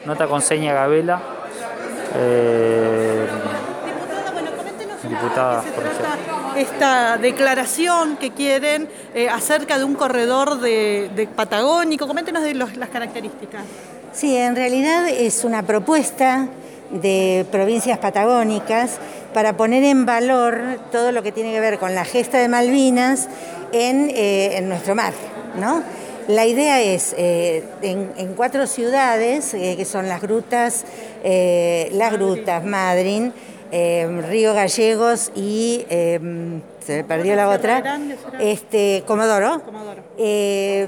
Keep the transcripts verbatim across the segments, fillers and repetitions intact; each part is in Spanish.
Nota con seña Gabela. Eh, Diputada, bueno, coméntenos un diputada poco de qué se trata esta declaración que quieren eh, acerca de un corredor de, de patagónico. Coméntenos de los, las características. Sí, en realidad es una propuesta de provincias patagónicas para poner en valor todo lo que tiene que ver con la gesta de Malvinas en, eh, en nuestro mar, ¿no? La idea es, eh, en, en cuatro ciudades, eh, que son las grutas, eh, las grutas, Madryn, eh, Río Gallegos y, eh, se me perdió la otra, este, Comodoro, eh,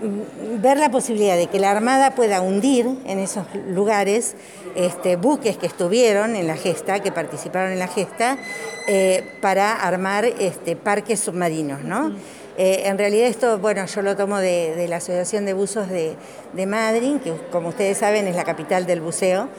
ver la posibilidad de que la Armada pueda hundir en esos lugares este, buques que estuvieron en la gesta, que participaron en la gesta, eh, para armar este, parques submarinos, ¿no? Eh, en realidad esto, bueno, yo lo tomo de, de la Asociación de Buzos de, de Madryn, que como ustedes saben es la capital del buceo.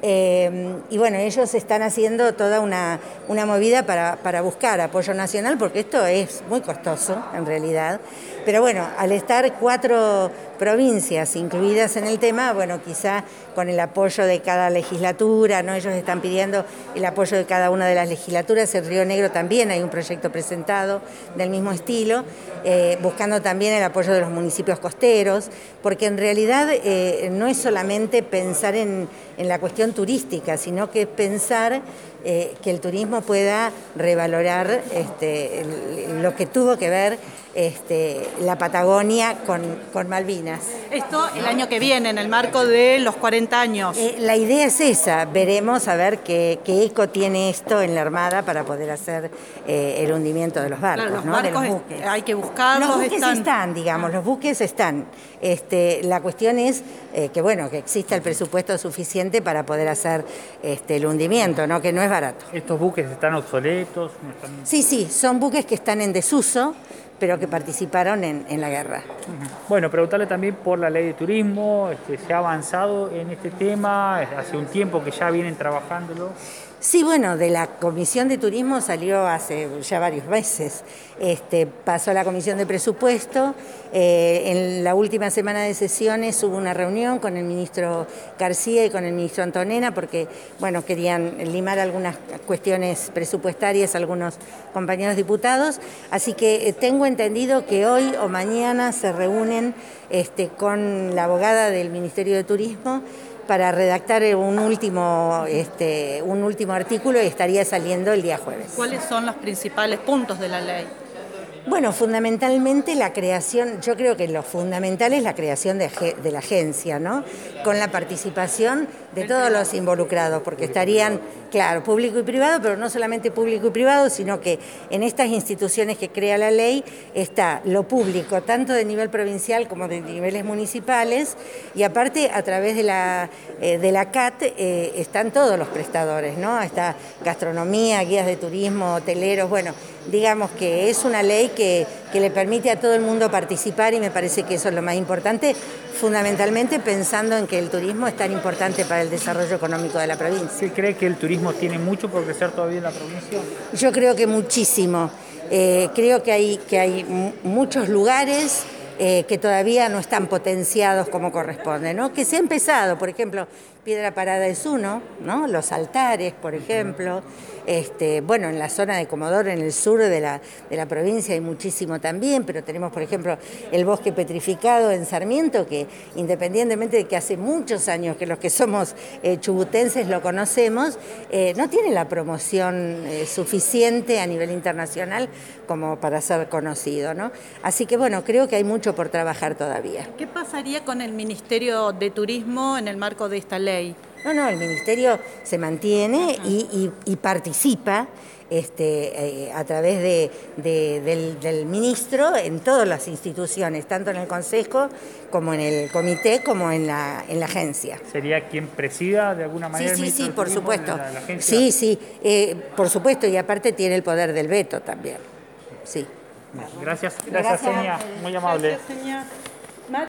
Eh, y bueno, ellos están haciendo toda una, una movida para, para buscar apoyo nacional, porque esto es muy costoso en realidad. Pero bueno, al estar cuatro provincias incluidas en el tema, bueno, quizá con el apoyo de cada legislatura, ¿no? Ellos están pidiendo el apoyo de cada una de las legislaturas. En Río Negro también hay un proyecto presentado del mismo estilo, eh, buscando también el apoyo de los municipios costeros, porque en realidad eh, no es solamente pensar en, en la cuestión turística, sino que pensar eh, que el turismo pueda revalorar este, el, lo que tuvo que ver este, la Patagonia con, con Malvinas. Esto el año que viene, en el marco de los cuarenta años. Eh, la idea es esa, veremos a ver qué, qué eco tiene esto en la Armada para poder hacer eh, el hundimiento de los barcos, claro, los ¿no? barcos de los buques. Hay que buscarlos. Los buques están, están digamos, ah. los buques están. Este, la cuestión es eh, que, bueno, que exista el presupuesto suficiente para poder hacer este, el hundimiento, ¿no? Que no es barato. ¿Estos buques están obsoletos? ¿No están... Sí, sí, son buques que están en desuso, pero que participaron en, en la guerra. Bueno, preguntarle también por la ley de turismo. Este, ¿se ha avanzado en este tema? Hace un tiempo que ya vienen trabajándolo. Sí, bueno, de la Comisión de Turismo salió hace ya varios meses. Este, pasó a la Comisión de Presupuesto. Eh, en la última semana de sesiones hubo una reunión con el ministro García y con el ministro Antonena, porque, bueno, querían limar algunas cuestiones presupuestarias algunos compañeros diputados. Así que eh, tengo entendido que hoy o mañana se reúnen este, con la abogada del Ministerio de Turismo para redactar un último, este, un último artículo y estaría saliendo el día jueves. ¿Cuáles son los principales puntos de la ley? Bueno, fundamentalmente la creación, yo creo que lo fundamental es la creación de, de la agencia, ¿no? Con la participación de todos los involucrados, porque estarían, claro, público y privado, pero no solamente público y privado, sino que en estas instituciones que crea la ley está lo público, tanto de nivel provincial como de niveles municipales, y aparte a través de la, eh, de la C A T eh, están todos los prestadores, ¿no? Está gastronomía, guías de turismo, hoteleros, bueno, digamos que es una ley que, que le permite a todo el mundo participar y me parece que eso es lo más importante, fundamentalmente pensando en que el turismo es tan importante para el desarrollo económico de la provincia. ¿Usted cree que el turismo tiene mucho por crecer todavía en la provincia? Yo creo que muchísimo. Eh, creo que hay, que hay muchos lugares eh, que todavía no están potenciados como corresponde, ¿no? Que se ha empezado, por ejemplo, Piedra Parada es uno, ¿no? Los altares, por ejemplo. Este, bueno, en la zona de Comodoro, en el sur de la, de la provincia hay muchísimo también, pero tenemos, por ejemplo, el bosque petrificado en Sarmiento, que independientemente de que hace muchos años que los que somos eh, chubutenses lo conocemos, eh, no tiene la promoción eh, suficiente a nivel internacional como para ser conocido, ¿no? Así que, bueno, creo que hay mucho por trabajar todavía. ¿Qué pasaría con el Ministerio de Turismo en el marco de esta ley? No, no, el Ministerio se mantiene y, y, y participa este, eh, a través de, de, del, del ministro en todas las instituciones, tanto en el Consejo como en el Comité, como en la, en la agencia. ¿Sería quien presida de alguna manera? Sí, el sí, sí, por supuesto. La, la agencia? Sí, sí, eh, por supuesto, y aparte tiene el poder del veto también. Sí. Gracias, gracias, gracias. Seña, muy amable. Gracias, seña.